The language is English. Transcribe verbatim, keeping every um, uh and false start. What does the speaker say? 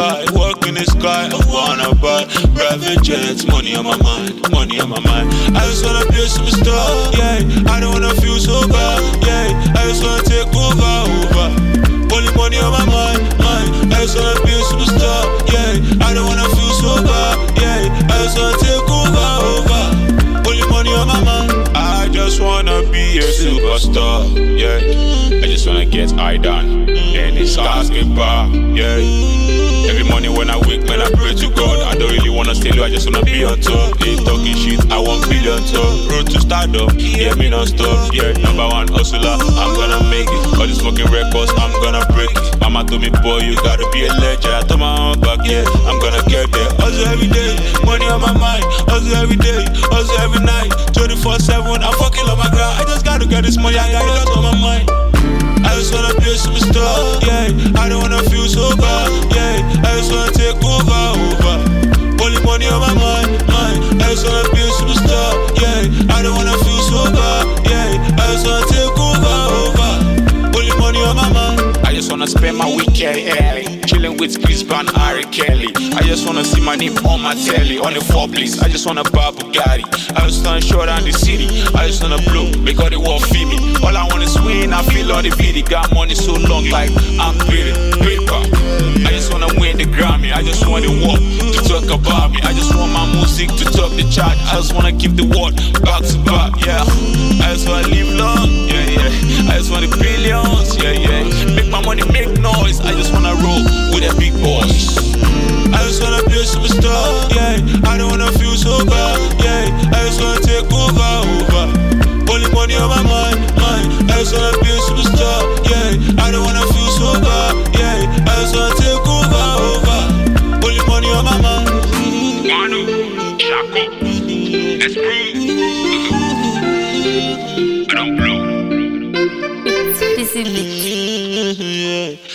sky, work in the sky. I wanna buy private jets, money on my mind, money on my mind. I just wanna be a superstar, yeah. I don't wanna feel so bad, yeah. I just wanna take over, over. Only money on my mind, mind. I just wanna be a superstar, yeah. I don't wanna feel so bad, yeah. I just wanna take over, over. Only money on my mind. I just wanna be a superstar, yeah. I just wanna get high down, and it's basketball, yeah. Every morning when I wake, man, I pray to God. I don't really wanna stay low, I just wanna be on top. Ain't talking shit, I want billion top. Road to stardom, yeah, me non-stop, yeah. Number one hustler, I'm gonna make it. All these fucking records, I'm gonna break it. Mama told me, boy, you gotta be a legend. I told my own back, yeah, I'm gonna get there. Hustle every day, money on my mind. Hustle every day, hustle every night. twenty-four seven, I'm fucking on my grind. I just gotta get this money, I got it on my mind. I just wanna be a superstar, yeah. I don't wanna feel so bad, yeah. I just wanna take over, over. Only money on my mind, mind. I just wanna be a superstar, yeah. I don't wanna feel so bad, yeah. I just wanna take over, over. Only money on my mind. I just wanna spend my weekend early, chilling with Chris Brown, Harry Kelly. I just wanna see my name on my telly, on the four place. I just wanna buy Bugatti. I just wanna show down the city. I just wanna blow, because they won't feel me. All I want is win, I feel all the video. Got money so long, like I'm pretty paper. I just wanna win the Grammy. I just want the world to talk about me. I just want my music to top the chart. I just wanna keep the world back to back, yeah. I just wanna live long, yeah, yeah. I just want the billions, yeah, yeah. Make my money make noise. I just wanna roll with a big boss. I just wanna be a superstar, yeah. I don't wanna feel so bad, yeah. I just wanna take over, over. Only money on my mind, mind. I just wanna be a superstar, yeah. I don't wanna feel so bad, yeah. I just wanna take over, over. Only money on my mind. Manu, Chaco, Esprit, I don't blow. Specific.